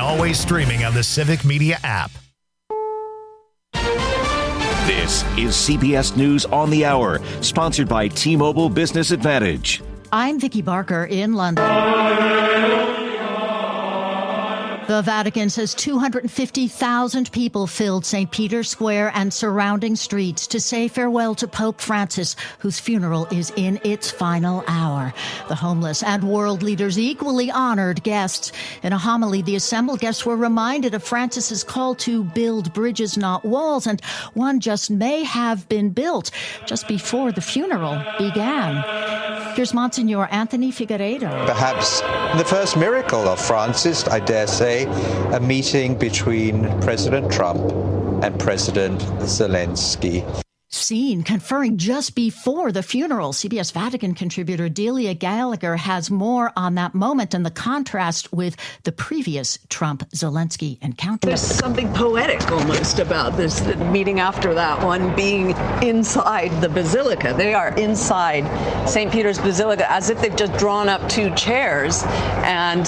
always streaming on the Civic Media app. This is CBS News on the Hour, sponsored by T-Mobile Business Advantage. I'm Vicki Barker in London. The Vatican says 250,000 people filled St. Peter's Square and surrounding streets to say farewell to Pope Francis, whose funeral is in its final hour. The homeless and world leaders equally honored guests. In a homily, the assembled guests were reminded of Francis's call to build bridges, not walls, and one just may have been built just before the funeral began. Here's Monsignor Anthony Figueiredo. Perhaps the first miracle of Francis, I dare say, a meeting between President Trump and President Zelensky. Seen conferring just before the funeral. CBS Vatican contributor Delia Gallagher has more on that moment and the contrast with the previous Trump-Zelensky encounter. There's something poetic almost about this meeting after that one being inside the Basilica. They are inside St. Peter's Basilica as if they've just drawn up two chairs and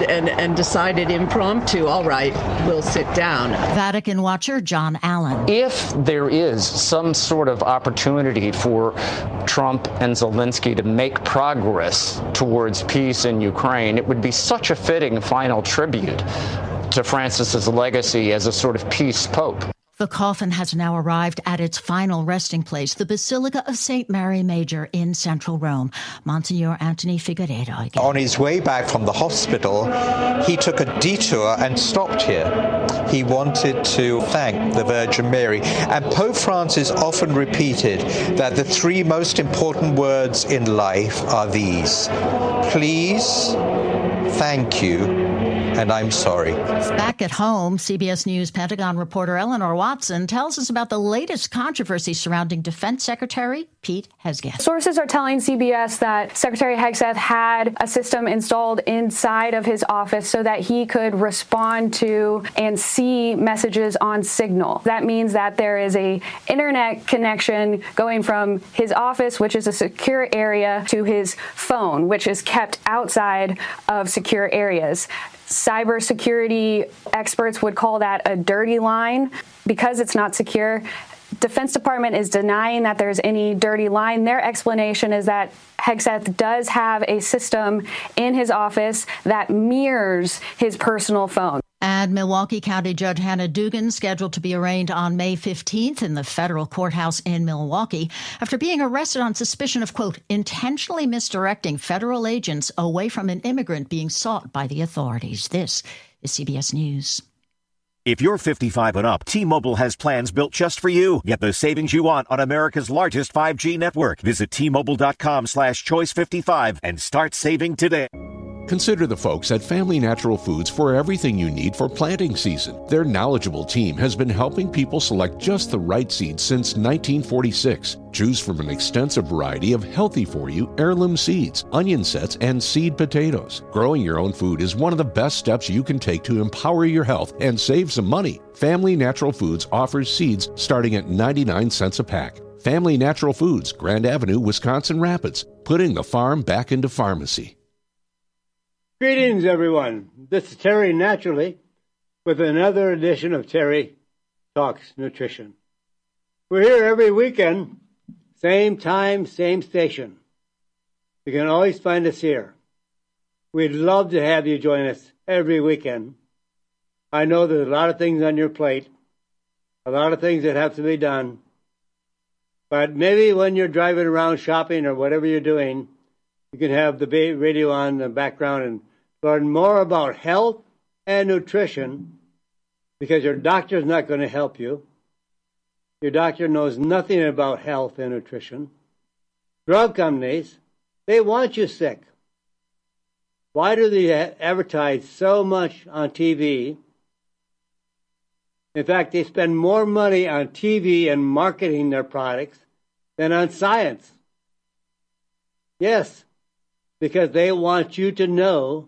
decided impromptu, all right, we'll sit down. Vatican watcher John Allen. If there is some sort of opportunity for Trump and Zelensky to make progress towards peace in Ukraine, it would be such a fitting final tribute to Francis's legacy as a sort of peace pope. The coffin has now arrived at its final resting place, the Basilica of St. Mary Major in central Rome. Monsignor Anthony Figueiredo again. On his way back from the hospital, he took a detour and stopped here. He wanted to thank the Virgin Mary. And Pope Francis often repeated that the three most important words in life are these: please, thank you, and I'm sorry. Back at home, CBS News Pentagon reporter Eleanor Watson tells us about the latest controversy surrounding Defense Secretary Pete Hegseth. Sources are telling CBS that Secretary Hegseth had a system installed inside of his office so that he could respond to and see messages on Signal. That means that there is a internet connection going from his office, which is a secure area, to his phone, which is kept outside of secure areas. Cybersecurity experts would call that a dirty line because it's not secure. Defense Department is denying that there's any dirty line. Their explanation is that Hegseth does have a system in his office that mirrors his personal phone. And Milwaukee County Judge Hannah Dugan scheduled to be arraigned on May 15th in the federal courthouse in Milwaukee after being arrested on suspicion of, quote, intentionally misdirecting federal agents away from an immigrant being sought by the authorities. This is CBS News. If you're 55 and up, T-Mobile has plans built just for you. Get the savings you want on America's largest 5G network. Visit T-Mobile.com/choice55 and start saving today. Consider the folks at Family Natural Foods for everything you need for planting season. Their knowledgeable team has been helping people select just the right seeds since 1946. Choose from an extensive variety of healthy-for-you heirloom seeds, onion sets, and seed potatoes. Growing your own food is one of the best steps you can take to empower your health and save some money. Family Natural Foods offers seeds starting at 99 cents a pack. Family Natural Foods, Grand Avenue, Wisconsin Rapids, putting the farm back into pharmacy. Greetings, everyone. This is Terry Naturally with another edition of Terry Talks Nutrition. We're here every weekend, same time, same station. You can always find us here. We'd love to have you join us every weekend. I know there's a lot of things on your plate, a lot of things that have to be done, but maybe when you're driving around shopping or whatever you're doing, you can have the radio on in the background and learn more about health and nutrition, because your doctor's not going to help you. Your doctor knows nothing about health and nutrition. Drug companies, they want you sick. Why do they advertise so much on TV? In fact, they spend more money on TV and marketing their products than on science. Yes, because they want you to know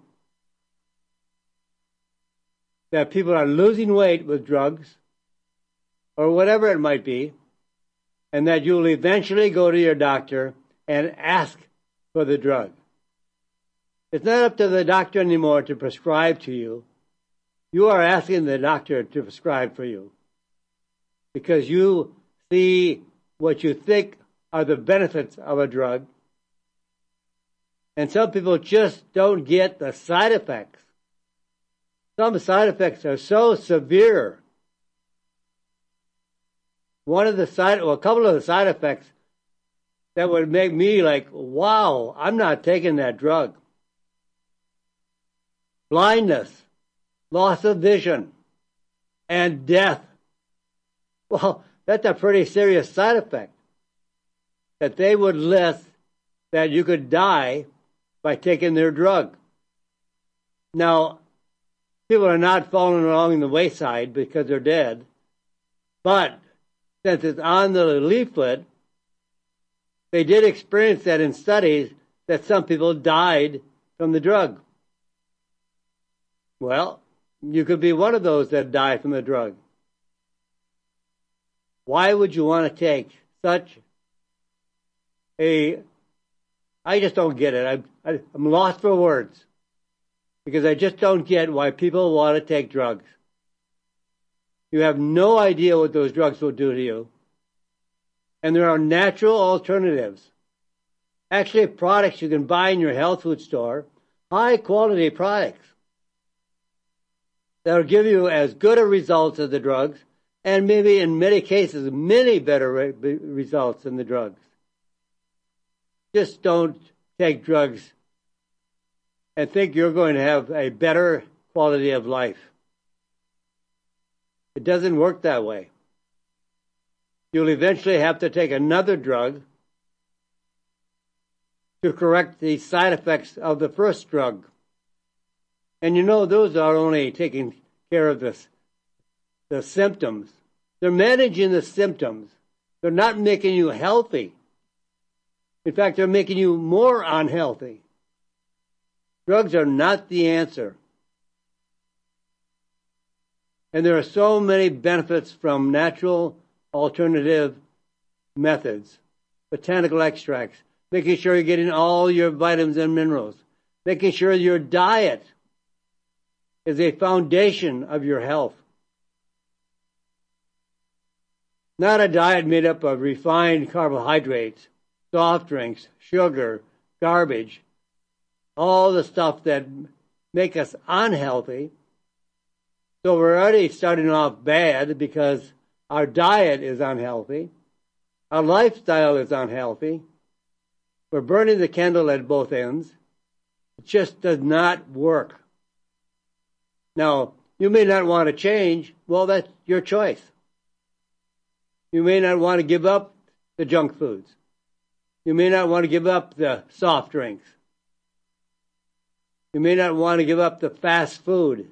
that people are losing weight with drugs or whatever it might be, and that you'll eventually go to your doctor and ask for the drug. It's not up to the doctor anymore to prescribe to you. you are asking the doctor to prescribe for you because you see what you think are the benefits of a drug. And some people just don't get the side effects. Some side effects are so severe. A couple of the side effects that would make me like, wow, I'm not taking that drug. Blindness, loss of vision, and death. Well, that's a pretty serious side effect. That they would list that you could die by taking their drug. Now, people are not falling along the wayside because they're dead, but since it's on the leaflet, they did experience that in studies that some people died from the drug. Well, you could be one of those that die from the drug. Why would you want to take such I just don't get it. I'm lost for words because I just don't get why people want to take drugs. You have no idea what those drugs will do to you. And there are natural alternatives. Actually, products you can buy in your health food store, high quality products that will give you as good a results as the drugs, and maybe in many cases, many better results than the drugs. Just don't take drugs and think you're going to have a better quality of life. It doesn't work that way. You'll eventually have to take another drug to correct the side effects of the first drug. And you know, those are only taking care of the symptoms. They're managing the symptoms. They're not making you healthy. In fact, they're making you more unhealthy. Drugs are not the answer. And there are so many benefits from natural alternative methods, botanical extracts, making sure you're getting all your vitamins and minerals, making sure your diet is a foundation of your health. Not a diet made up of refined carbohydrates, soft drinks, sugar, garbage, all the stuff that make us unhealthy. So we're already starting off bad because our diet is unhealthy. Our lifestyle is unhealthy. We're burning the candle at both ends. It just does not work. Now, you may not want to change. Well, that's your choice. You may not want to give up the junk foods. You may not want to give up the soft drinks. You may not want to give up the fast food.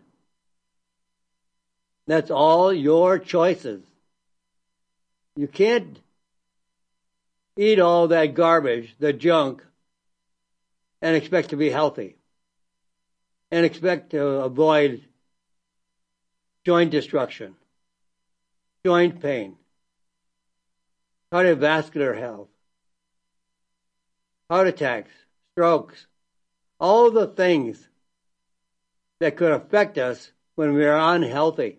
That's all your choices. You can't eat all that garbage, the junk, and expect to be healthy. And expect to avoid joint destruction, joint pain, cardiovascular health, heart attacks, strokes, all the things that could affect us when we are unhealthy.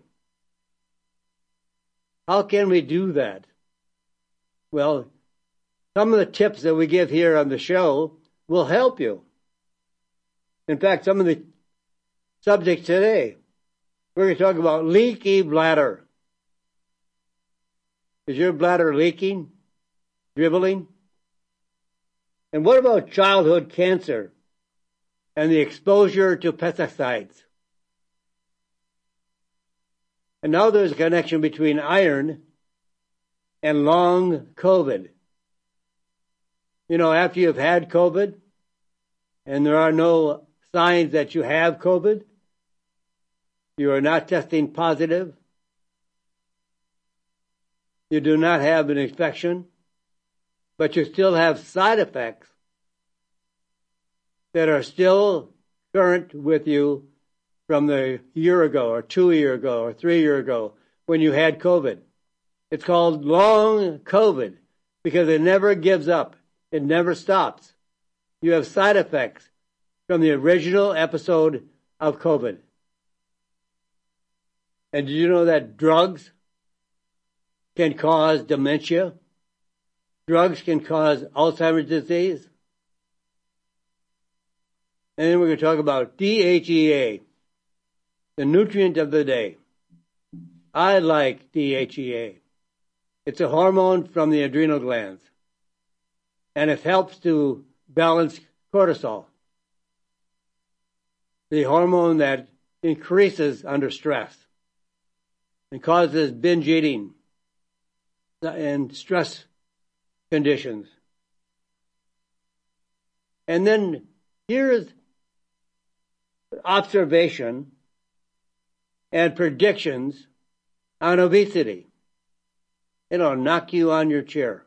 How can we do that? Well, some of the tips that we give here on the show will help you. In fact, some of the subjects today, we're going to talk about leaky bladder. Is your bladder leaking? Dribbling? And what about childhood cancer and the exposure to pesticides? And now there's a connection between iron and long COVID. You know, after you've had COVID and there are no signs that you have COVID, you are not testing positive, you do not have an infection, but you still have side effects that are still current with you from the year ago or 2 years ago or 3 years ago when you had COVID. It's called long COVID because it never gives up. It never stops. You have side effects from the original episode of COVID. And did you know that drugs can cause dementia? Drugs can cause Alzheimer's disease. And then we're going to talk about DHEA, the nutrient of the day. I like DHEA. It's a hormone from the adrenal glands, and it helps to balance cortisol, the hormone that increases under stress and causes binge eating and stress conditions. And then here's observation and predictions on obesity. It'll knock you on your chair.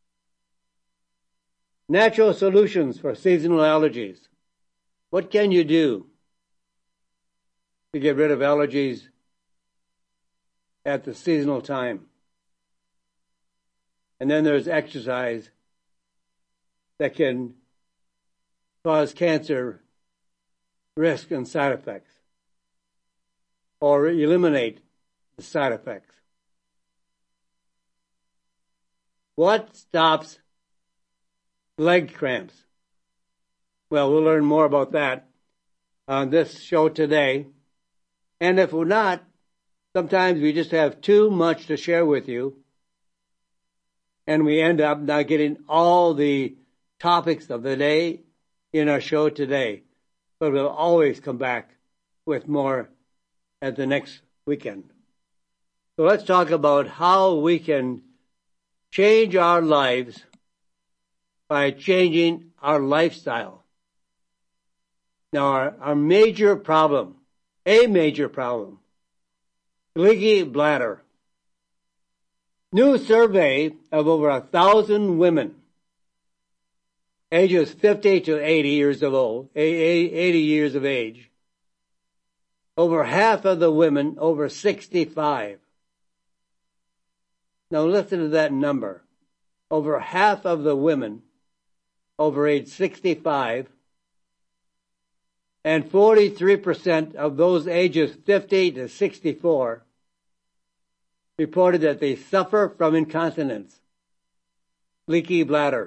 Natural solutions for seasonal allergies. What can you do to get rid of allergies at the seasonal time? And then there's exercise that can cause cancer risk and side effects, or eliminate the side effects. What stops leg cramps? Well, we'll learn more about that on this show today. And if we're not, sometimes we just have too much to share with you, and we end up not getting all the topics of the day in our show today. But we'll always come back with more at the next weekend. So let's talk about how we can change our lives by changing our lifestyle. Now, our major problem, leaky bladder. New survey of over 1,000 women, ages 50 to 80 years of age. Over half of the women over 65. Now listen to that number. Over half of the women over age 65, and 43% of those ages 50 to 64 reported that they suffer from incontinence, leaky bladder.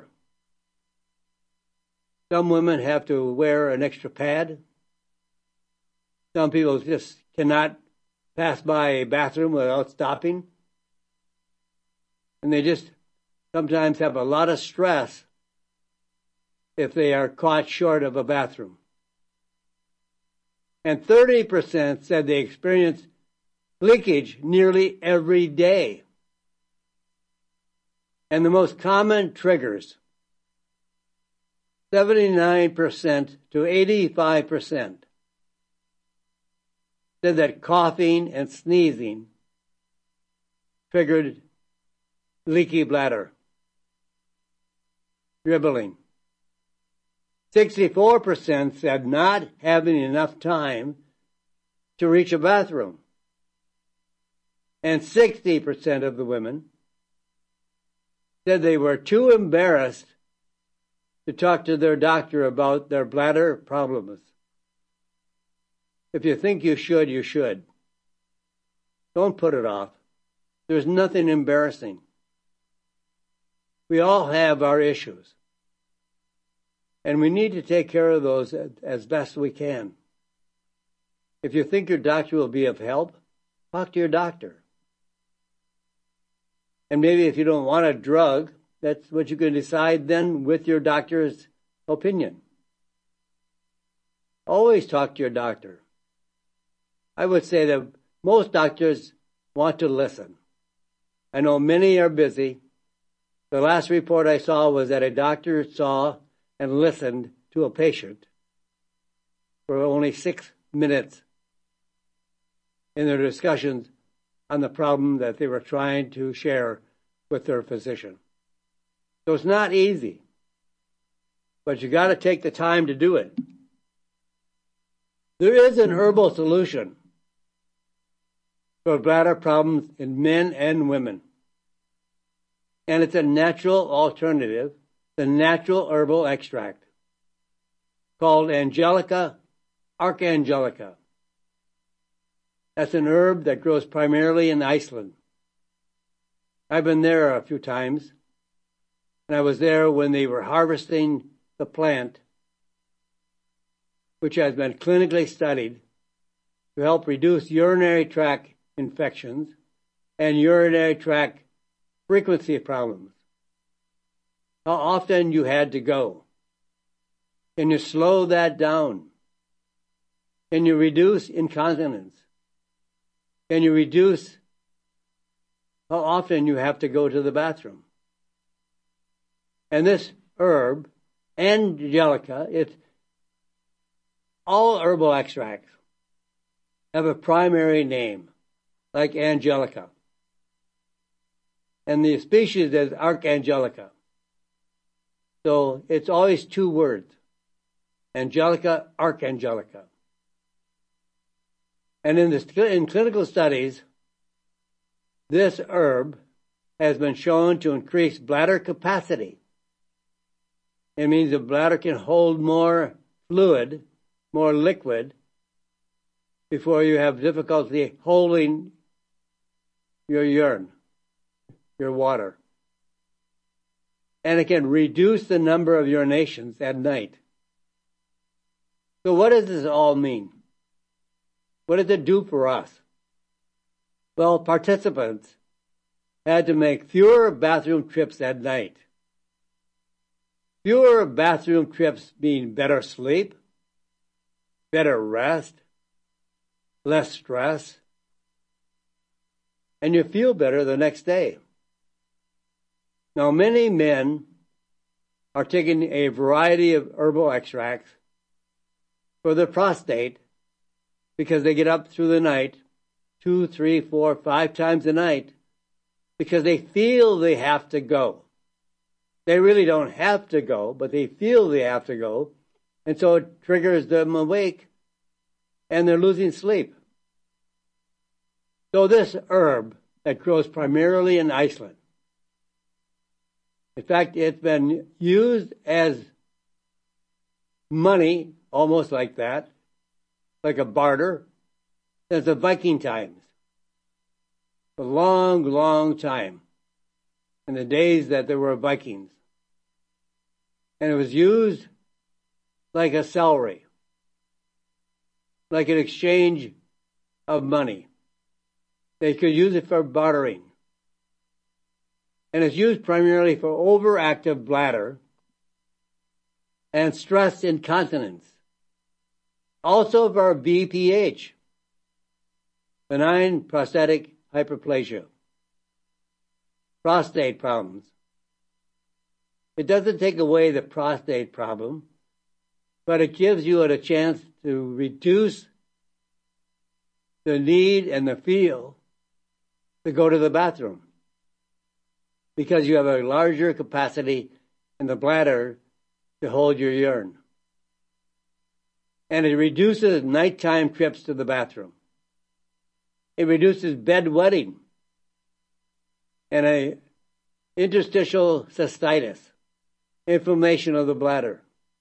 Some women have to wear an extra pad. Some people just cannot pass by a bathroom without stopping. And they just sometimes have a lot of stress if they are caught short of a bathroom. And 30% said they experience leakage nearly every day. And the most common triggers, 79% to 85%, said that coughing and sneezing triggered leaky bladder. Dribbling. 64% said not having enough time to reach a bathroom. And 60% of the women said they were too embarrassed to talk to their doctor about their bladder problems. If you think you should, you should. Don't put it off. There's nothing embarrassing. We all have our issues. And we need to take care of those as best we can. If you think your doctor will be of help, talk to your doctor. And maybe if you don't want a drug, that's what you can decide then with your doctor's opinion. Always talk to your doctor. I would say that most doctors want to listen. I know many are busy. The last report I saw was that a doctor saw and listened to a patient for only 6 minutes in their discussions on the problem that they were trying to share with their physician. So it's not easy, but you got to take the time to do it. There is an herbal solution for bladder problems in men and women. And it's a natural alternative, the natural herbal extract called Archangelica. That's an herb that grows primarily in Iceland. I've been there a few times, and I was there when they were harvesting the plant, which has been clinically studied to help reduce urinary tract infections and urinary tract frequency problems. How often you had to go. Can you slow that down? Can you reduce incontinence? Can you reduce how often you have to go to the bathroom? And this herb, Angelica, it's all herbal extracts have a primary name, like Angelica. And the species is Archangelica. So it's always two words, Angelica, Archangelica. And in clinical studies, this herb has been shown to increase bladder capacity. It means the bladder can hold more fluid, more liquid, before you have difficulty holding your urine, your water. And it can reduce the number of urinations at night. So what does this all mean? What does it do for us? Well, participants had to make fewer bathroom trips at night. Fewer bathroom trips mean better sleep, better rest, less stress, and you feel better the next day. Now, many men are taking a variety of herbal extracts for the prostate because they get up through the night 2, 3, 4, 5 times a night because they feel they have to go. They really don't have to go, but they feel they have to go, and so it triggers them awake, and they're losing sleep. So this herb that grows primarily in Iceland, in fact, it's been used as money, almost like that, like a barter, since the Viking times. A long, long time, in the days that there were Vikings. And it was used like a salary, like an exchange of money. They could use it for bartering. And it's used primarily for overactive bladder and stress incontinence. Also for BPH, benign prostatic hyperplasia, prostate problems. It doesn't take away the prostate problem, but it gives you a chance to reduce the need and the feel to go to the bathroom because you have a larger capacity in the bladder to hold your urine. And it reduces nighttime trips to the bathroom. It reduces bedwetting and a interstitial cystitis, inflammation of the bladder.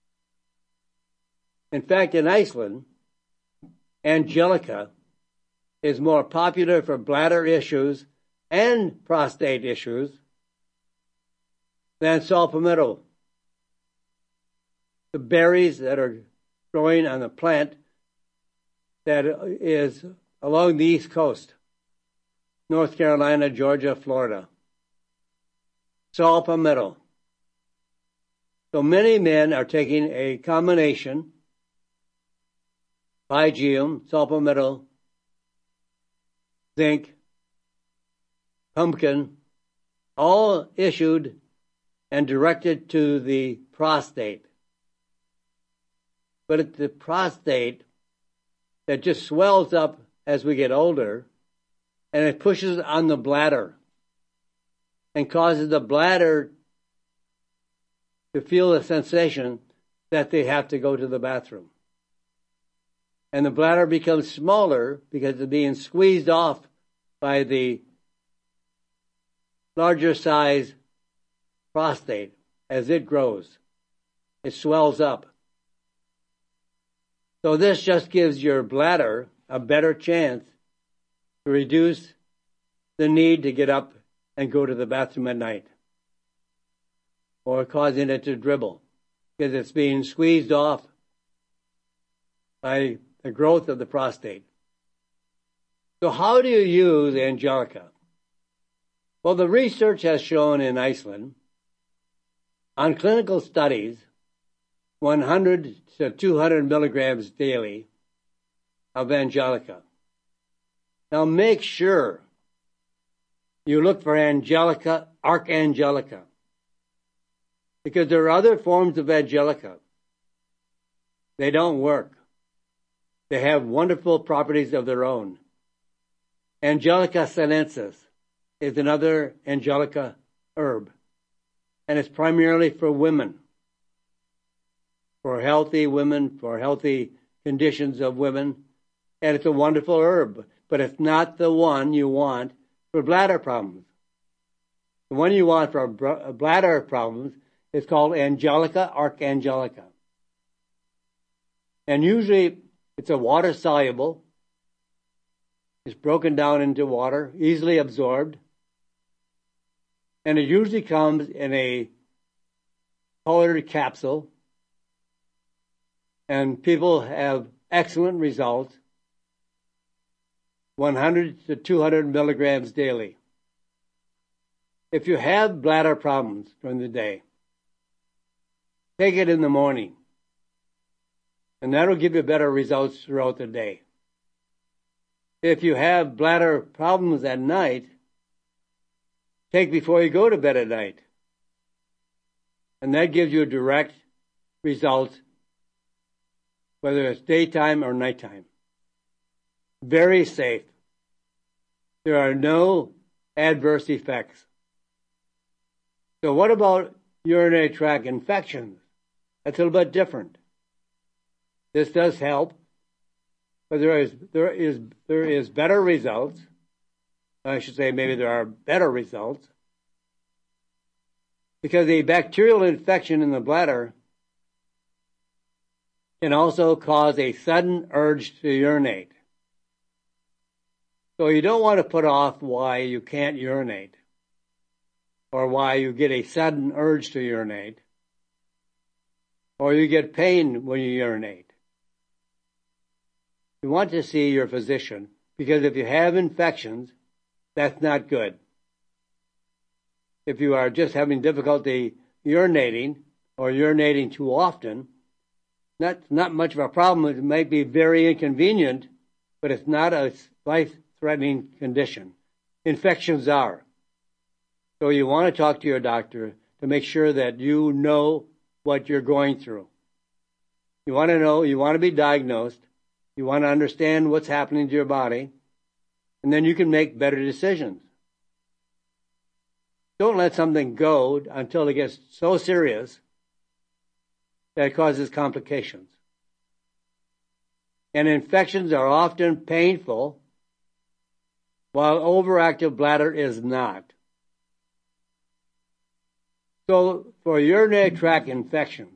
In fact, in Iceland, Angelica is more popular for bladder issues and prostate issues than saw palmetto. The berries that are growing on the plant that is along the East Coast, North Carolina, Georgia, Florida. Saw palmetto. So many men are taking a combination, pygeum, saw palmetto, zinc, pumpkin, all issued and directed to the prostate. But it's the prostate that just swells up as we get older, and it pushes on the bladder and causes the bladder to feel the sensation that they have to go to the bathroom. And the bladder becomes smaller because it's being squeezed off by the larger size prostate as it grows. It swells up. So this just gives your bladder a better chance to reduce the need to get up and go to the bathroom at night, or causing it to dribble because it's being squeezed off by the growth of the prostate. So how do you use Angelica? Well, the research has shown in Iceland on clinical studies 100 to 200 milligrams daily of Angelica. Now make sure you look for Angelica, Archangelica, because there are other forms of Angelica. They don't work. They have wonderful properties of their own. Angelica sinensis is another Angelica herb, and it's primarily for women, for healthy women, for healthy conditions of women, and it's a wonderful herb, but it's not the one you want for bladder problems. The one you want for bladder problems is called Angelica, Archangelica. And usually it's a water soluble. It's broken down into water, easily absorbed. And it usually comes in a colored capsule. And people have excellent results. 100 to 200 milligrams daily. If you have bladder problems during the day, take it in the morning. And that'll give you better results throughout the day. If you have bladder problems at night, take before you go to bed at night. And that gives you direct results, whether it's daytime or nighttime. Very safe. There are no adverse effects. So what about urinary tract infections? That's a little bit different. This does help, but there is better results. I should say maybe there are better results, because a bacterial infection in the bladder can also cause a sudden urge to urinate. So you don't want to put off why you can't urinate or why you get a sudden urge to urinate or you get pain when you urinate. You want to see your physician, because if you have infections, that's not good. If you are just having difficulty urinating or urinating too often, that's not much of a problem. It might be very inconvenient, but it's not a life-threatening condition. Infections are. So you want to talk to your doctor to make sure that you know what you're going through. You want to know, you want to be diagnosed, you want to understand what's happening to your body, and then you can make better decisions. Don't let something go until it gets so serious that it causes complications. And infections are often painful, while overactive bladder is not. So for urinary tract infections,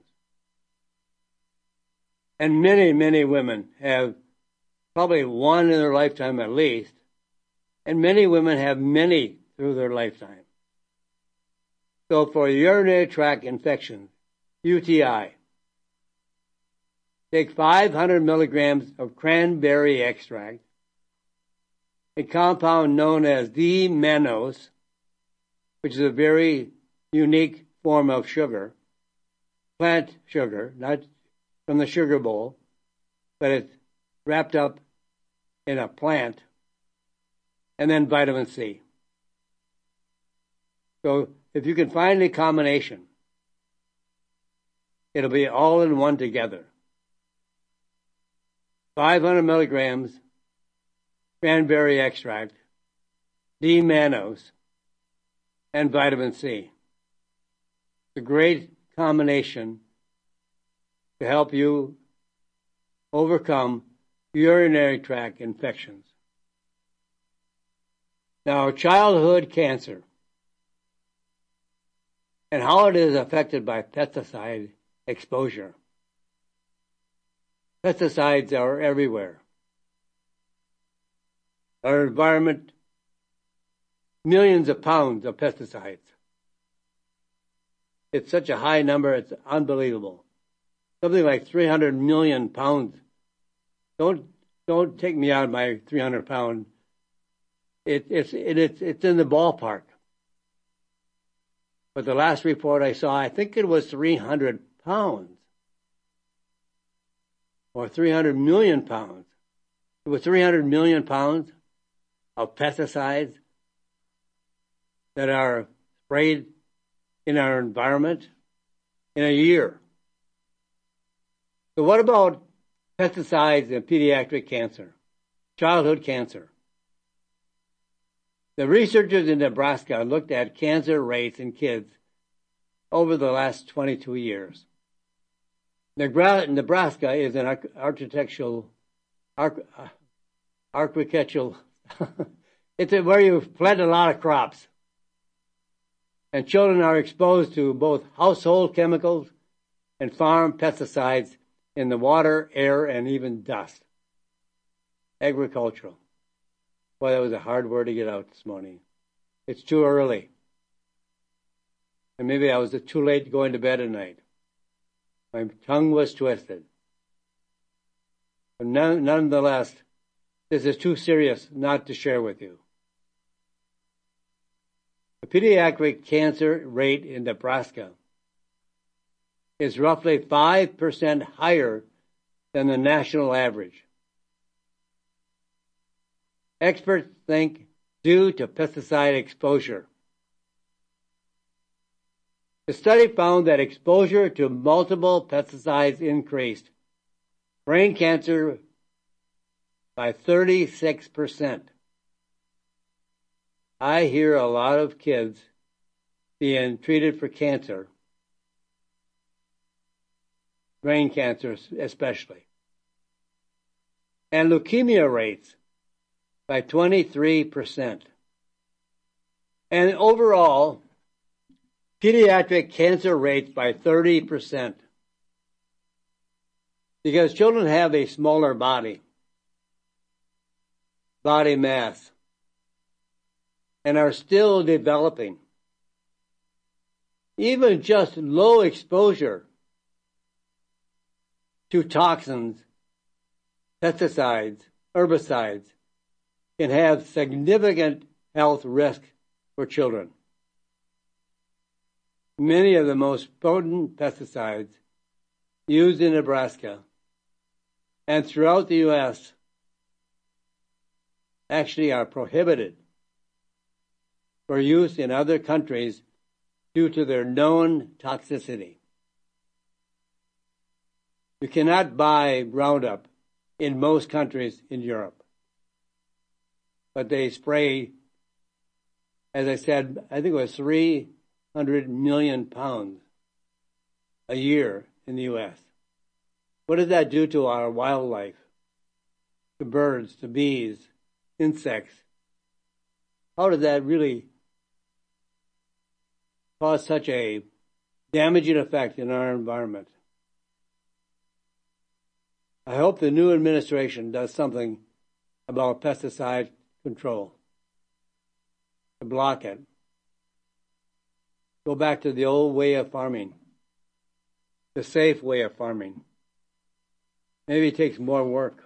and many, many women have probably one in their lifetime at least, and many women have many through their lifetime. So for urinary tract infections, UTI, take 500 milligrams of cranberry extract, a compound known as D-mannose, which is a very unique form of sugar, plant sugar, not from the sugar bowl, but it's wrapped up in a plant, and then vitamin C. So if you can find a combination, it'll be all in one together. 500 milligrams cranberry extract, D-mannose, and vitamin C. It's a great combination to help you overcome urinary tract infections. Now, childhood cancer and how it is affected by pesticide exposure. Pesticides are everywhere. our environment millions of pounds of pesticides. It's such a high number, it's unbelievable. Something like 300 million pounds. Don't take me out of my 300 pound. It's in the ballpark. But the last report I saw, I think it was 300 pounds. Or 300 million pounds. It was 300 million pounds of pesticides that are sprayed in our environment in a year. So what about pesticides and pediatric cancer, childhood cancer? The researchers in Nebraska looked at cancer rates in kids over the last 22 years. Nebraska is an architectural, it's where you plant a lot of crops. And children are exposed to both household chemicals and farm pesticides in the water, air, and even dust. Agricultural. Boy, that was a hard word to get out this morning. It's too early. And maybe I was too late going to bed at night. My tongue was twisted. But nonetheless, this is too serious not to share with you. The pediatric cancer rate in Nebraska is roughly 5% higher than the national average. Experts think due to pesticide exposure. The study found that exposure to multiple pesticides increased brain cancer by 36%. I hear a lot of kids being treated for cancer, brain cancer especially, and leukemia rates by 23%. And overall, pediatric cancer rates by 30%. Because children have a smaller body mass, and are still developing. Even just low exposure to toxins, pesticides, herbicides can have significant health risk for children. Many of the most potent pesticides used in Nebraska and throughout the U.S. actually are prohibited for use in other countries due to their known toxicity. You cannot buy Roundup in most countries in Europe. But they spray, as I said, I think it was 300 million pounds a year in the U.S. What does that do to our wildlife, to birds, to bees, insects? How does that really cause such a damaging effect in our environment? I hope the new administration does something about pesticide control to block it. Go back to the old way of farming, the safe way of farming. Maybe it takes more work.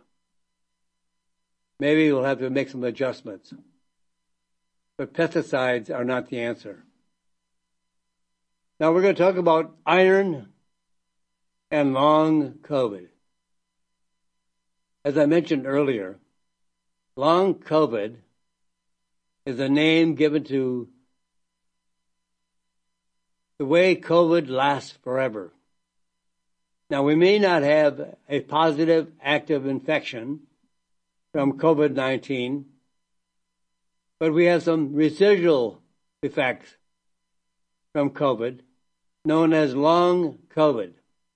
Maybe we'll have to make some adjustments. But pesticides are not the answer. Now we're going to talk about iron and long COVID. As I mentioned earlier, long COVID is a name given to the way COVID lasts forever. Now, we may not have a positive active infection from COVID-19, but we have some residual effects from COVID, known as long COVID.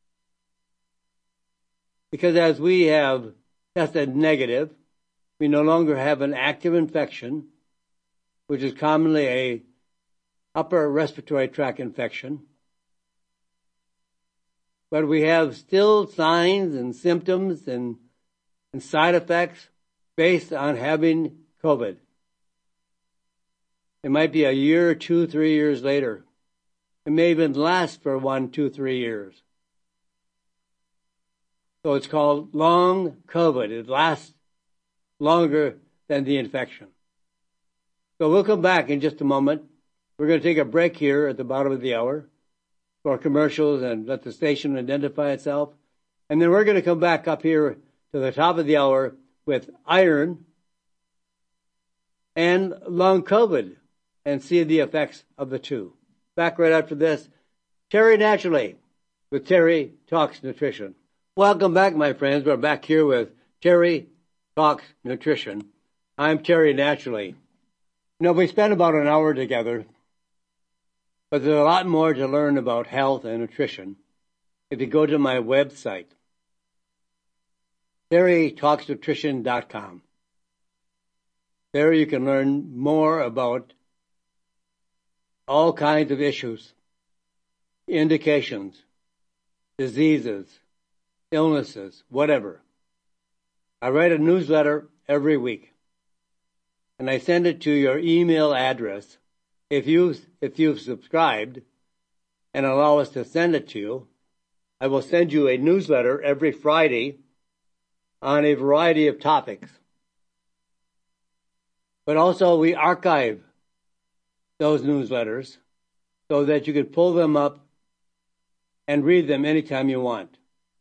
Because as we have tested negative, we no longer have an active infection, which is commonly a upper respiratory tract infection. But we have still signs and symptoms and side effects based on having COVID. It might be a year, 2, 3 years later. It may even last for 1, 2, 3 years. So it's called long COVID. It lasts longer than the infection. So we'll come back in just a moment. We're going to take a break here at the bottom of the hour for commercials and let the station identify itself. And then we're going to come back up here to the top of the hour with iron and long COVID and see the effects of the two. Back right after this, Terry Naturally with Terry Talks Nutrition. Welcome back, my friends. We're back here with Terry Talks Nutrition. I'm Terry Naturally. We spent about an hour together, but there's a lot more to learn about health and nutrition if you go to my website, terrytalksnutrition.com. There you can learn more about all kinds of issues, indications, diseases, illnesses, whatever. I write a newsletter every week, and I send it to your email address. If you've subscribed and allow us to send it to you, I will send you a newsletter every Friday on a variety of topics. But also we archive those newsletters so that you can pull them up and read them anytime you want.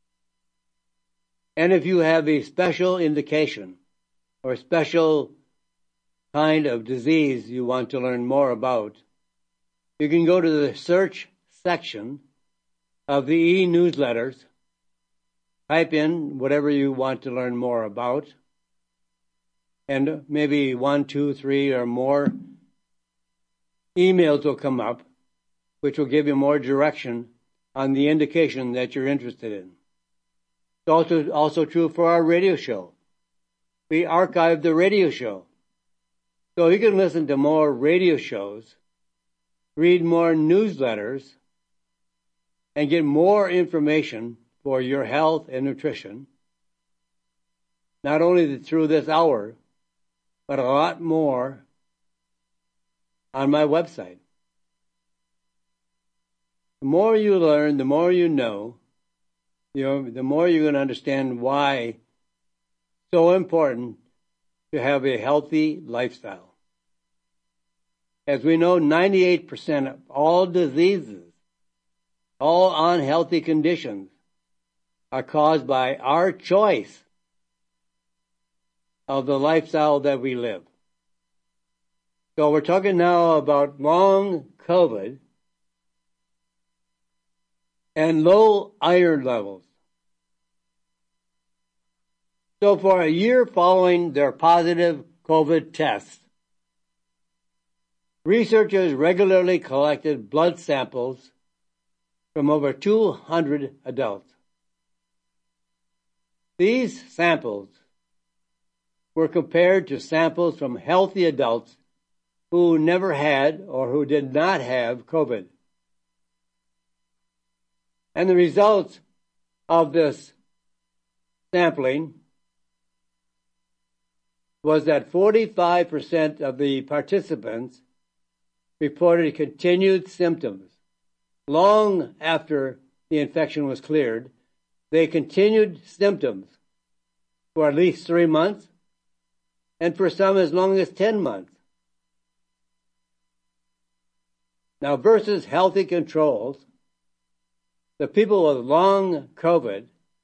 And if you have a special indication or a special kind of disease you want to learn more about, you can go to the search section of the e-newsletters, type in whatever you want to learn more about, and maybe 1, 2, 3 or more emails will come up, which will give you more direction on the indication that you're interested in. It's also true for our radio show. We archive the radio show. So you can listen to more radio shows, read more newsletters, and get more information for your health and nutrition, not only through this hour, but a lot more on my website. The more you learn, the more you know, the more you're going to understand why it's so important to have a healthy lifestyle. As we know, 98% of all diseases, all unhealthy conditions, are caused by our choice of the lifestyle that we live. So we're talking now about long COVID and low iron levels. So for a year following their positive COVID tests, researchers regularly collected blood samples from over 200 adults. These samples were compared to samples from healthy adults who never had or who did not have COVID. And the results of this sampling was that 45% of the participants reported continued symptoms. Long after the infection was cleared, they continued symptoms for at least 3 months, and for some as long as 10 months. Now, versus healthy controls, the people with long COVID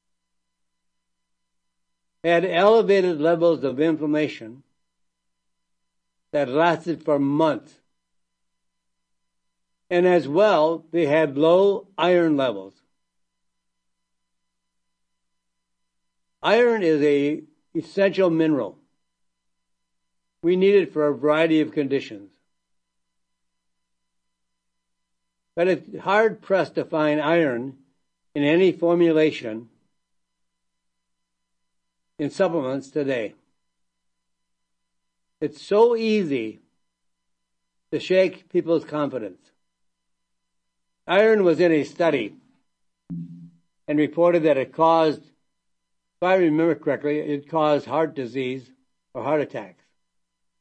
had elevated levels of inflammation that lasted for months. And as well, they had low iron levels. Iron is an essential mineral. We need it for a variety of conditions. But it's hard-pressed to find iron in any formulation in supplements today. It's so easy to shake people's confidence. Iron was in a study and reported that it caused, if I remember correctly, it caused heart disease or heart attacks.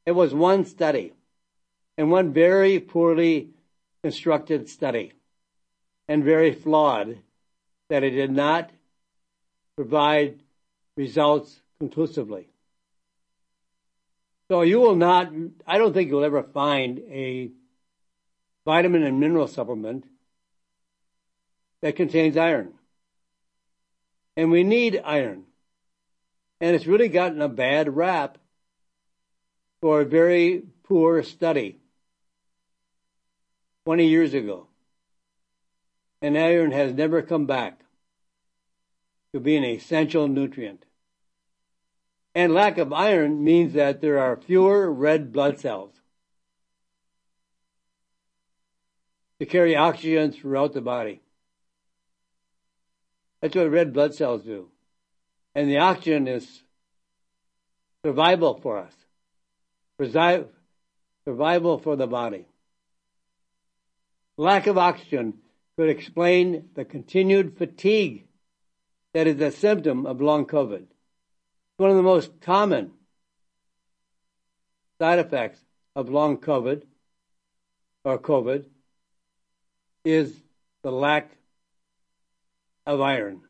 It was one study, and one very poorly constructed study, and very flawed, that it did not provide results conclusively. So you will not, I don't think you'll ever find a vitamin and mineral supplement that contains iron. And we need iron. And it's really gotten a bad rap for a very poor study 20 years ago. And iron has never come back to be an essential nutrient. And lack of iron means that there are fewer red blood cells to carry oxygen throughout the body. That's what red blood cells do. And the oxygen is survival for us. Survival for the body. Lack of oxygen could explain the continued fatigue that is a symptom of long COVID. One of the most common side effects of long COVID or COVID is the lack of iron.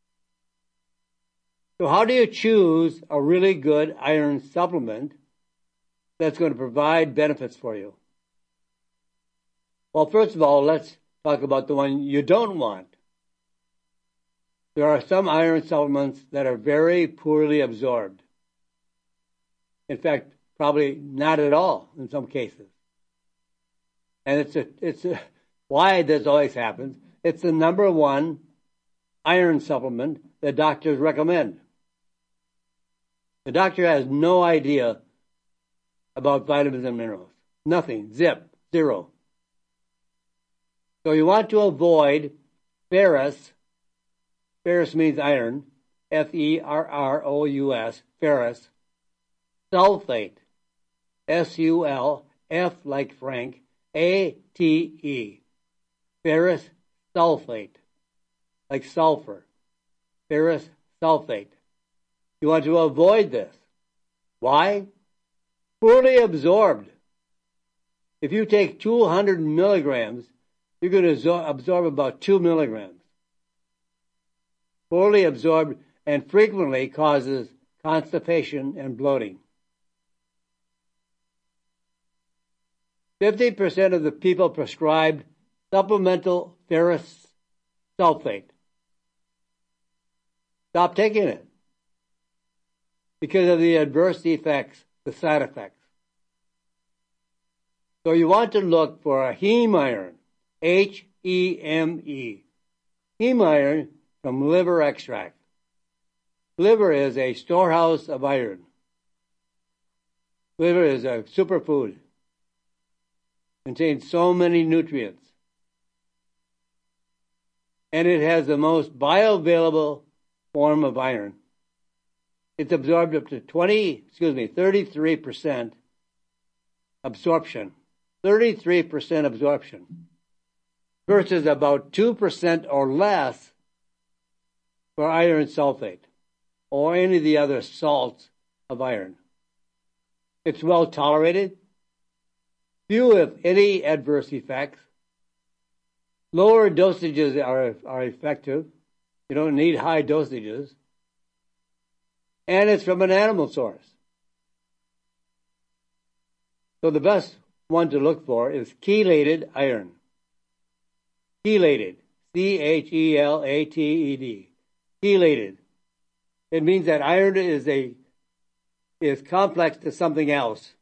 So how do you choose a really good iron supplement that's going to provide benefits for you? Well, first of all, let's talk about the one you don't want. There are some iron supplements that are very poorly absorbed. In fact, probably not at all in some cases. And it's why this always happens. It's the number one iron supplement that doctors recommend. The doctor has no idea about vitamins and minerals. Nothing. Zip. Zero. So you want to avoid ferrous. Ferrous means iron. Ferrous. Ferrous. Sulfate. S-U-L-F like Frank. A-T-E. Ferrous sulfate. Like sulfur. Ferrous sulfate. You want to avoid this. Why? Poorly absorbed. If you take 200 milligrams, you're going to absorb about 2 milligrams. Poorly absorbed and frequently causes constipation and bloating. 50% of the people prescribed supplemental ferrous sulfate stop taking it because of the adverse effects, the side effects. So you want to look for a heme iron, H-E-M-E. Heme iron from liver extract. Liver is a storehouse of iron. Liver is a superfood. Contains so many nutrients. And it has the most bioavailable form of iron. It's absorbed up to 33% absorption. 33% absorption. Versus about 2% or less for iron sulfate or any of the other salts of iron. It's well tolerated. Few, if any, adverse effects. Lower dosages are effective. You don't need high dosages. And it's from an animal source. So the best one to look for is chelated iron. Chelated. C-H-E-L-A-T-E-D. Chelated. It means that iron is complex to something else.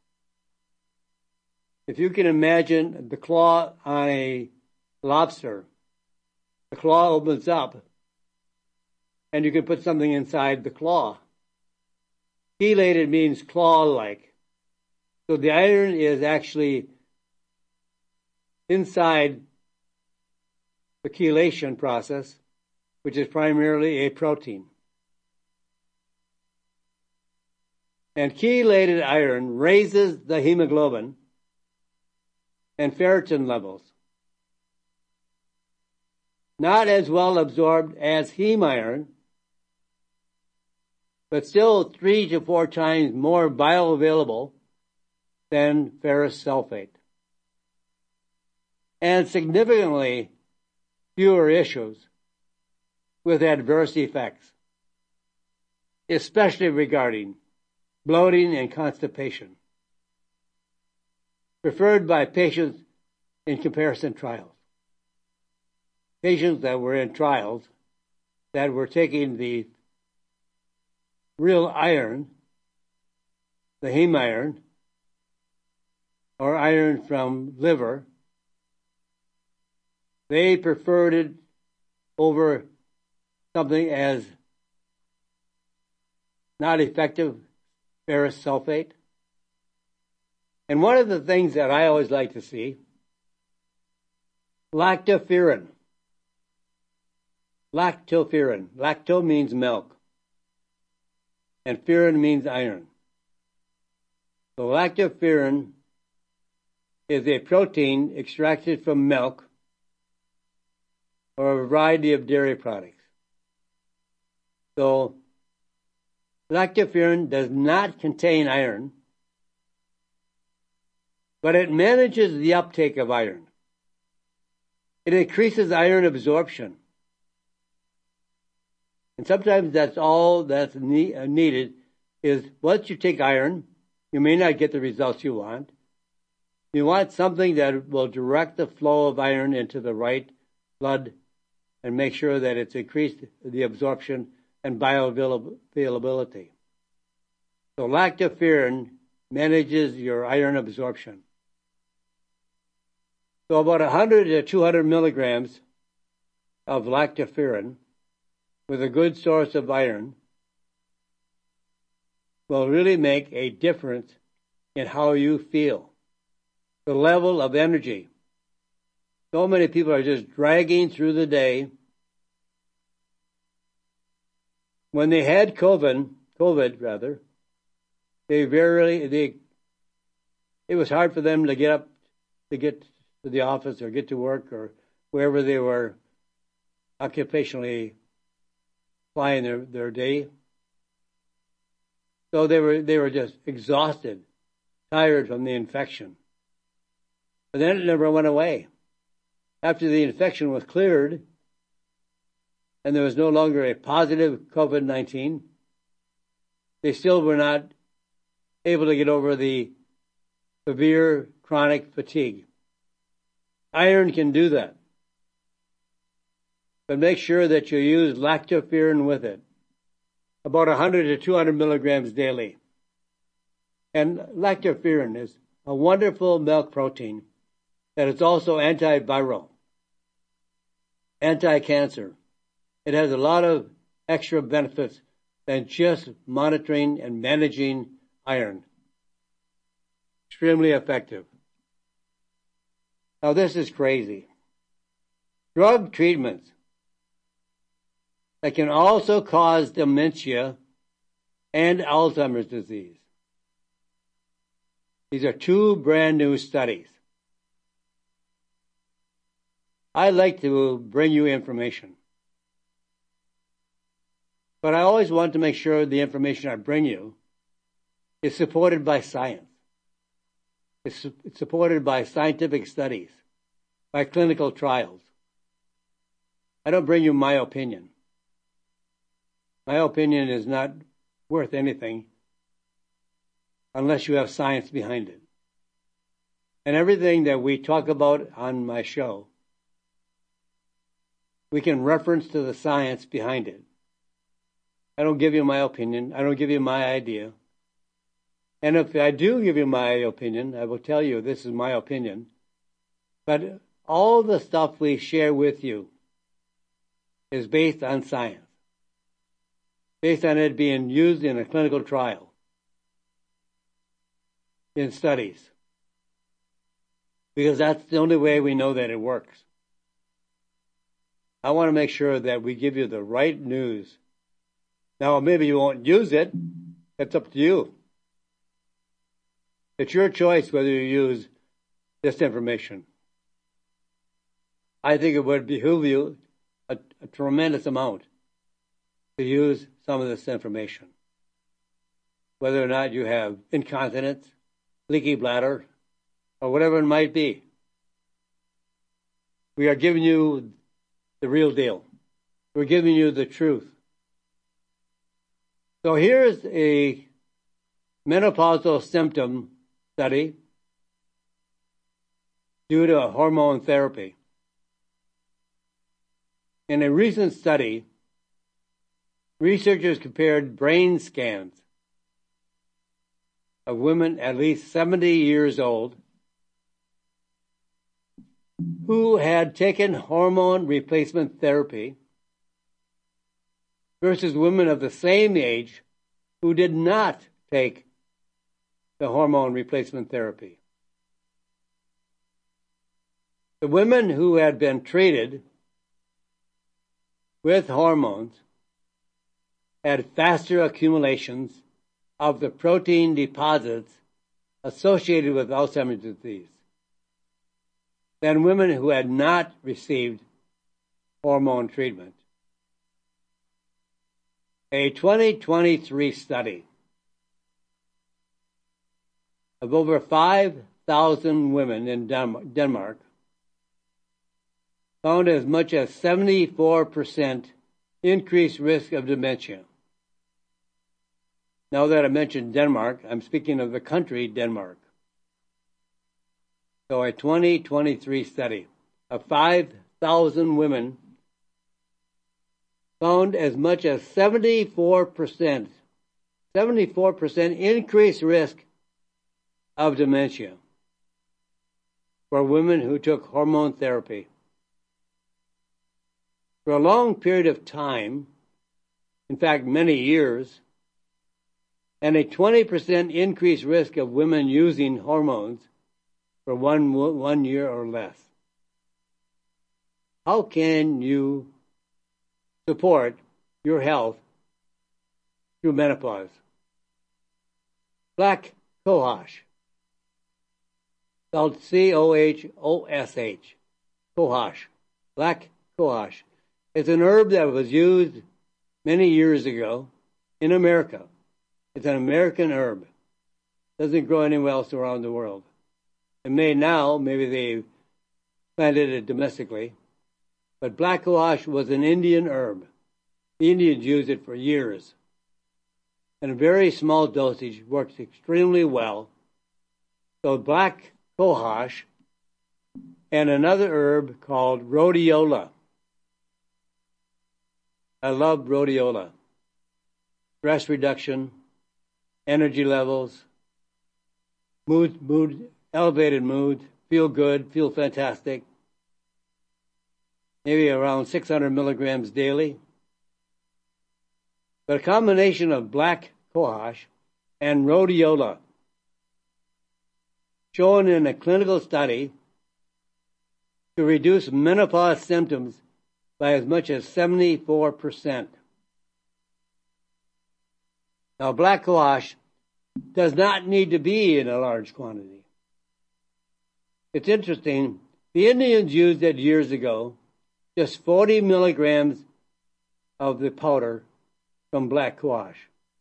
If you can imagine the claw on a lobster, the claw opens up and you can put something inside the claw. Chelated means claw-like. So the iron is actually inside the chelation process, which is primarily a protein. And chelated iron raises the hemoglobin and ferritin levels. Not as well absorbed as heme iron, but still 3 to 4 times more bioavailable than ferrous sulfate, and significantly fewer issues with adverse effects, especially regarding bloating and constipation, preferred by patients in comparison trials. Patients that were in trials that were taking the real iron, the heme iron, or iron from liver, they preferred it over something as not effective ferrous sulfate. And one of the things that I always like to see, lactoferrin. Lactoferrin. Lacto means milk, and ferrin means iron. So lactoferrin is a protein extracted from milk or a variety of dairy products. So lactoferrin does not contain iron, but it manages the uptake of iron. It increases iron absorption. And sometimes that's all that's needed is once you take iron, you may not get the results you want. You want something that will direct the flow of iron into the right blood and make sure that it's increased the absorption and bioavailability. So lactoferrin manages your iron absorption. So about 100 to 200 milligrams of lactoferrin with a good source of iron will really make a difference in how you feel, the level of energy. So many people are just dragging through the day. When they had COVID, it was hard for them to get up, to get to the office or get to work or wherever they were occupationally plying their day. So they were just exhausted, tired from the infection. But then it never went away. After the infection was cleared and there was no longer a positive COVID-19, they still were not able to get over the severe chronic fatigue. Iron can do that. But make sure that you use lactoferrin with it, about 100 to 200 milligrams daily. And lactoferrin is a wonderful milk protein that is also antiviral, anti-cancer. It has a lot of extra benefits than just monitoring and managing iron. Extremely effective. Now this is crazy. Drug treatments that can also cause dementia and Alzheimer's disease. These are two brand new studies. I like to bring you information, but I always want to make sure the information I bring you is supported by science. It's supported by scientific studies, by clinical trials. I don't bring you my opinion. My opinion is not worth anything unless you have science behind it. And everything that we talk about on my show, we can reference to the science behind it. I don't give you my opinion. I don't give you my idea. And if I do give you my opinion, I will tell you this is my opinion. But all the stuff we share with you is based on science, based on it being used in a clinical trial, in studies, because that's the only way we know that it works. I want to make sure that we give you the right news. Now, maybe you won't use it. That's up to you. It's your choice whether you use this information. I think it would behoove you a tremendous amount to use some of this information. Whether or not you have incontinence, leaky bladder, or whatever it might be. We are giving you the real deal. We're giving you the truth. So here's a menopausal symptom study due to hormone therapy. In a recent study, researchers compared brain scans of women at least 70 years old who had taken hormone replacement therapy versus women of the same age who did not take the hormone replacement therapy. The women who had been treated with hormones had faster accumulations of the protein deposits associated with Alzheimer's disease than women who had not received hormone treatment. A 2023 study of over 5,000 women in Denmark found as much as 74% increased risk of dementia. Now that I mentioned Denmark, I'm speaking of the country Denmark. So a 2023 study of 5,000 women found as much as 74% increased risk of dementia for women who took hormone therapy. For a long period of time, in fact many years, and a 20% increased risk of women using hormones for one year or less. How can you support your health through menopause? Black cohosh, spelled C-O-H-O-S-H, cohosh, black cohosh. It's an herb that was used many years ago in America. It's an American herb. Doesn't grow anywhere else around the world. It may now, maybe they planted it domestically, but black cohosh was an Indian herb. The Indians used it for years. And a very small dosage works extremely well. So black cohosh and another herb called rhodiola. I love rhodiola. Stress reduction, energy levels, elevated mood, feel good, feel fantastic. Maybe around 600 milligrams daily. But a combination of black cohosh and rhodiola shown in a clinical study to reduce menopause symptoms by as much as 74%. Now, black cohosh does not need to be in a large quantity. It's interesting. The Indians used it years ago, just 40 milligrams of the powder from black cohosh.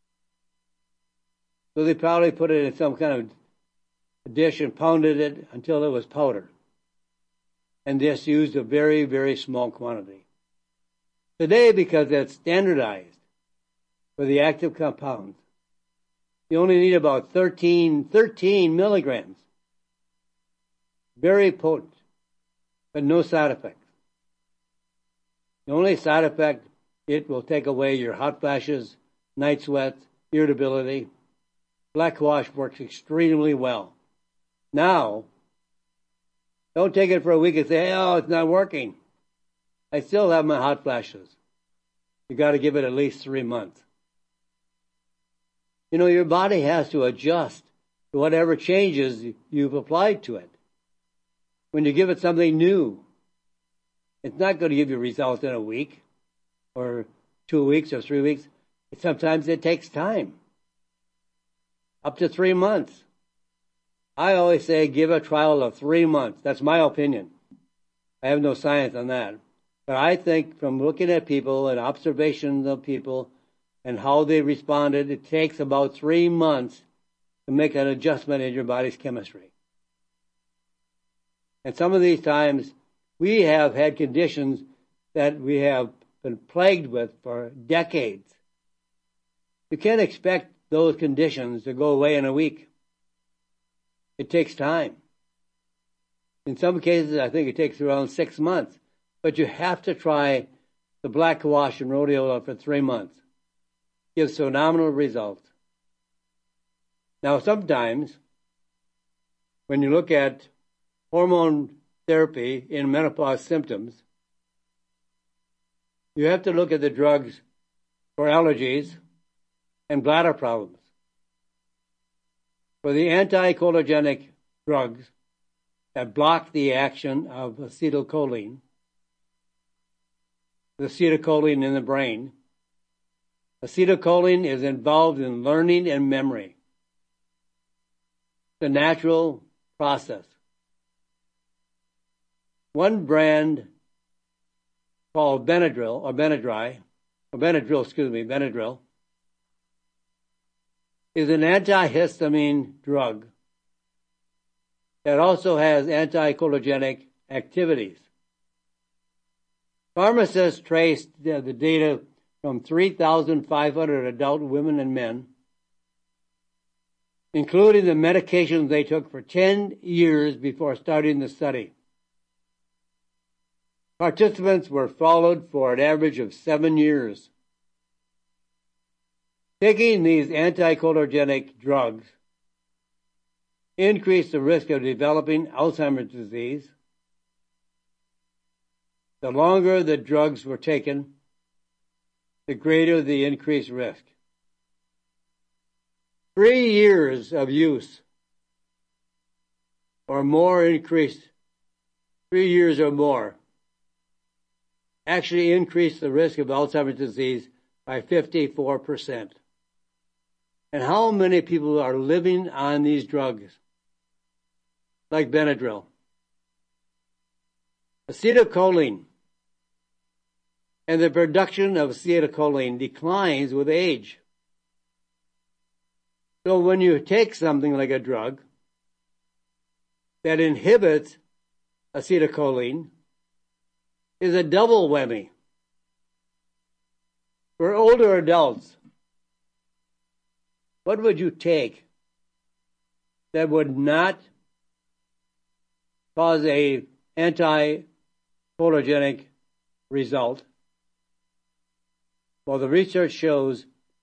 So they probably put it in some kind of dish and pounded it until it was powder. And just used a very, very small quantity. Today, because it's standardized for the active compounds, you only need about 13 milligrams. Very potent, but no side effects. The only side effect, it will take away your hot flashes, night sweats, irritability. Black cohosh works extremely well. Now, don't take it for a week and say, oh, it's not working. I still have my hot flashes. You got to give it at least 3 months. You know, your body has to adjust to whatever changes you've applied to it. When you give it something new, it's not going to give you results in a week or 2 weeks or 3 weeks. Sometimes it takes time. Up to 3 months. I always say give a trial of 3 months. That's my opinion. I have no science on that. But I think from looking at people and observations of people and how they responded, it takes about 3 months to make an adjustment in your body's chemistry. And some of these times, we have had conditions that we have been plagued with for decades. You can't expect those conditions to go away in a week. It takes time. In some cases, I think it takes around 6 months. But you have to try the black quash and rhodiola for 3 months. Gives phenomenal results. Now, sometimes, when you look at hormone therapy in menopause symptoms, you have to look at the drugs for allergies and bladder problems. For the anticholinergic drugs that block the action of acetylcholine, the acetylcholine in the brain, acetylcholine is involved in learning and memory. It's a natural process. One brand called Benadryl, is an antihistamine drug that also has anticholinergic activities. Pharmacists traced the data from 3,500 adult women and men, including the medications they took for 10 years before starting the study. Participants were followed for an average of 7 years. Taking these anticholinergic drugs increased the risk of developing Alzheimer's disease. The longer the drugs were taken, the greater the increased risk. 3 years of use or more increased, 3 years or more, actually increased the risk of Alzheimer's disease by 54%. And how many people are living on these drugs, like Benadryl? Acetylcholine and the production of acetylcholine declines with age. So when you take something like a drug that inhibits acetylcholine, is a double whammy. For older adults, what would you take that would not cause a anticholinergic result? Well, the research shows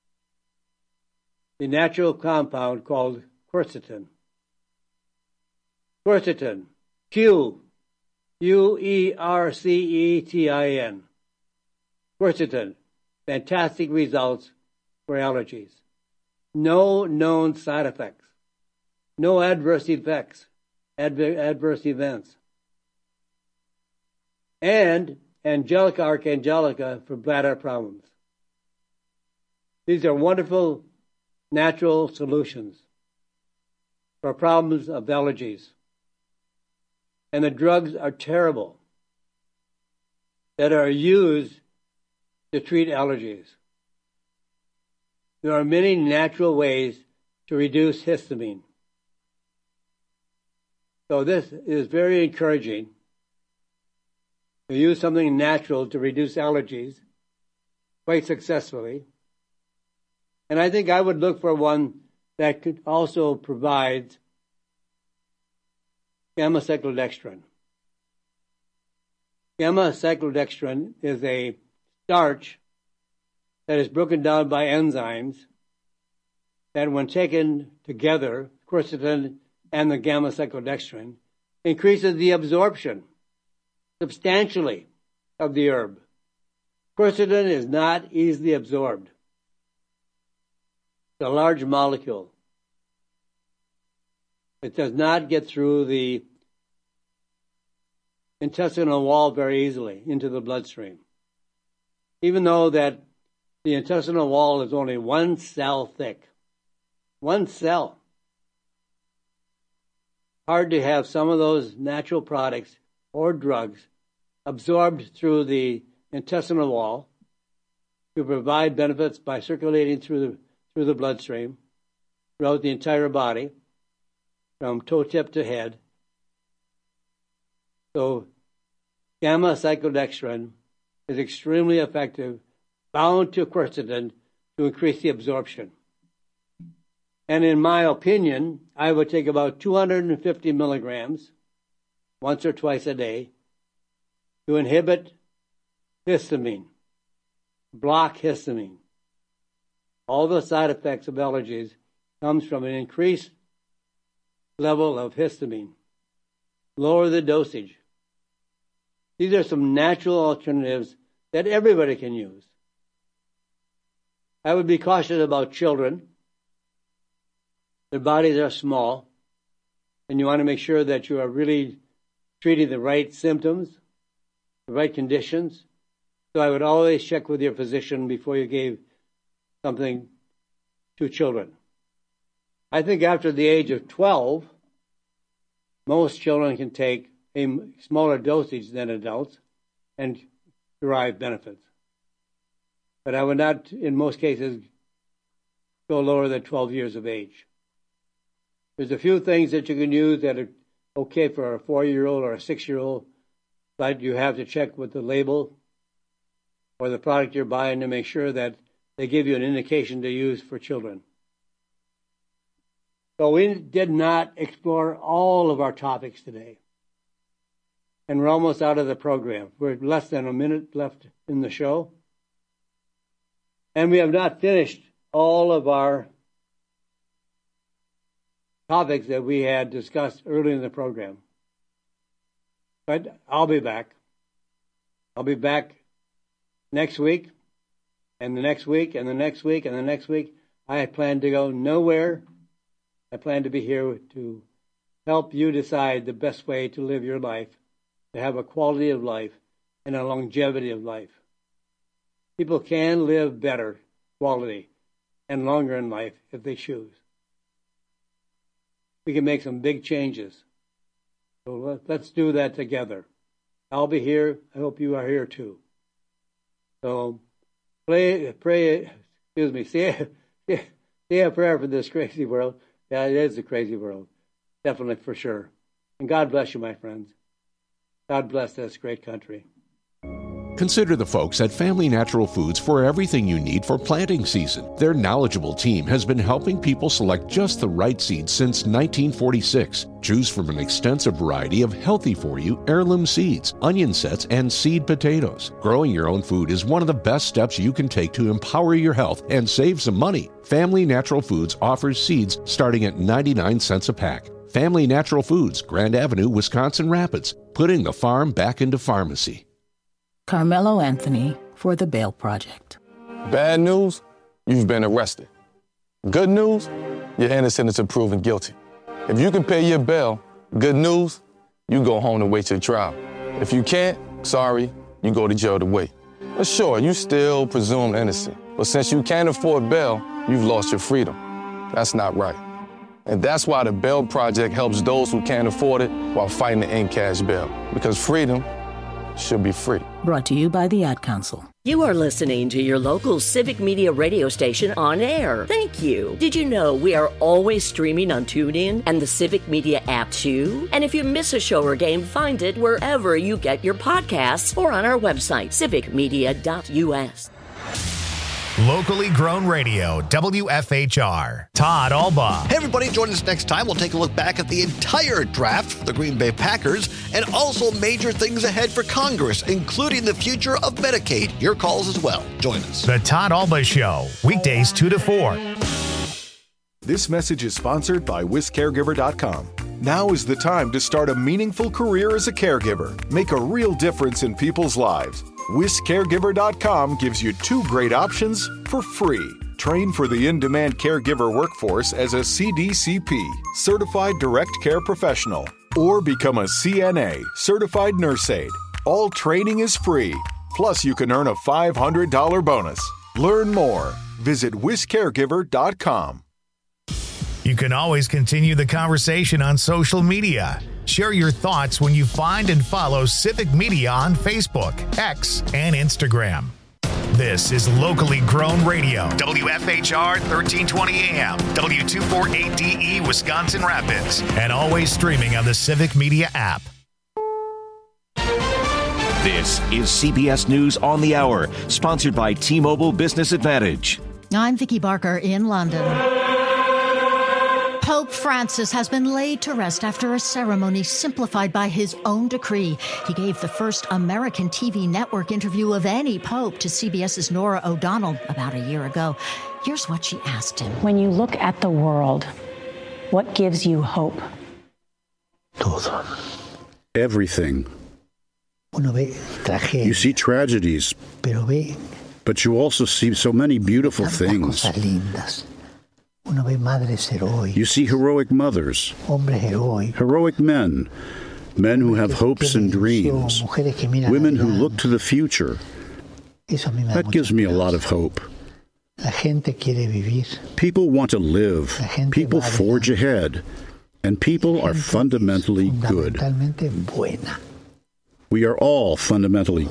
the natural compound called quercetin. Quercetin, Quercetin. Quercetin, fantastic results for allergies. No known side effects. No adverse effects, adverse events. And Angelica archangelica for bladder problems. These are wonderful natural solutions for problems of allergies. And the drugs are terrible that are used to treat allergies. There are many natural ways to reduce histamine. So this is very encouraging to use something natural to reduce allergies quite successfully. And I think I would look for one that could also provide gamma-cyclodextrin. Gamma-cyclodextrin is a starch that is broken down by enzymes that, when taken together, quercetin and the gamma-cyclodextrin, increases the absorption substantially of the herb. Quercetin is not easily absorbed. It's a large molecule. It does not get through the intestinal wall very easily into the bloodstream. Even though that the intestinal wall is only 1 cell thick. 1 cell. Hard to have some of those natural products or drugs absorbed through the intestinal wall to provide benefits by circulating through the bloodstream throughout the entire body, from toe tip to head. So gamma-cyclodextrin is extremely effective, bound to quercetin to increase the absorption. And in my opinion, I would take about 250 milligrams once or twice a day to inhibit histamine, block histamine. All the side effects of allergies comes from an increased level of histamine. Lower the dosage. These are some natural alternatives that everybody can use. I would be cautious about children. Their bodies are small, and you want to make sure that you are really treating the right symptoms, the right conditions. So I would always check with your physician before you gave something to children. I think after the age of 12, most children can take a smaller dosage than adults and derive benefits. But I would not, in most cases, go lower than 12 years of age. There's a few things that you can use that are okay for a 4-year-old or a 6-year-old, but you have to check with the label or the product you're buying to make sure that they give you an indication to use for children. So we did not explore all of our topics today. And we're almost out of the program. We're less than a minute left in the show. And we have not finished all of our topics that we had discussed early in the program. But I'll be back. I'll be back next week, and the next week, and the next week, and the next week. I plan to go nowhere. I plan to be here to help you decide the best way to live your life, to have a quality of life and a longevity of life. People can live better quality and longer in life if they choose. We can make some big changes. So let's do that together. I'll be here. I hope you are here too. So say a prayer for this crazy world. Yeah, it is a crazy world. Definitely, for sure. And God bless you, my friends. God bless this great country. Consider the folks at Family Natural Foods for everything you need for planting season. Their knowledgeable team has been helping people select just the right seeds since 1946. Choose from an extensive variety of healthy-for-you heirloom seeds, onion sets, and seed potatoes. Growing your own food is one of the best steps you can take to empower your health and save some money. Family Natural Foods offers seeds starting at 99 cents a pack. Family Natural Foods, Grand Avenue, Wisconsin Rapids, putting the farm back into pharmacy. Carmelo Anthony for the Bail Project. Bad news, you've been arrested. Good news, you're innocent until proven guilty. If you can pay your bail, good news, you go home to wait your trial. If you can't, sorry, you go to jail to wait. But sure, you still presumed innocent. But since you can't afford bail, you've lost your freedom. That's not right. And that's why the Bail Project helps those who can't afford it while fighting to end cash bail. Because freedom should be free. Brought to you by the Ad Council. You are listening to your local Civic Media radio station on air. Thank you. Did you know we are always streaming on TuneIn and the Civic Media app too? And if you miss a show or game, find it wherever you get your podcasts or on our website, civicmedia.us. Locally grown radio, WFHR. Todd Albaugh. Hey, everybody, join us next time. We'll take a look back at the entire draft for the Green Bay Packers and also major things ahead for Congress, including the future of Medicaid. Your calls as well. Join us. The Todd Albaugh Show, weekdays 2 to 4. This message is sponsored by WisCaregiver.com. Now is the time to start a meaningful career as a caregiver. Make a real difference in people's lives. WisCaregiver.com gives you 2 great options for free. Train for the in-demand caregiver workforce as a CDCP, Certified Direct Care Professional, or become a CNA, Certified Nurse Aide. All training is free. Plus, you can earn a $500 bonus. Learn more. Visit WisCaregiver.com. You can always continue the conversation on social media. Share your thoughts when you find and follow Civic Media on Facebook, X, and Instagram. This is locally grown radio. WFHR 1320 AM, W248DE Wisconsin Rapids, and always streaming on the Civic Media app. This is CBS News on the Hour, sponsored by T-Mobile Business Advantage. I'm Vicki Barker in London. Pope Francis has been laid to rest after a ceremony simplified by his own decree. He gave the first American TV network interview of any pope to CBS's Norah O'Donnell about a year ago. Here's what she asked him. When you look at the world, what gives you hope? Todo. Everything. You see tragedies, but you also see so many beautiful things. You see heroic mothers, heroic men, men who have hopes and dreams, women who look to the future. That gives me a lot of hope. People want to live, people forge ahead, and people are fundamentally good. We are all fundamentally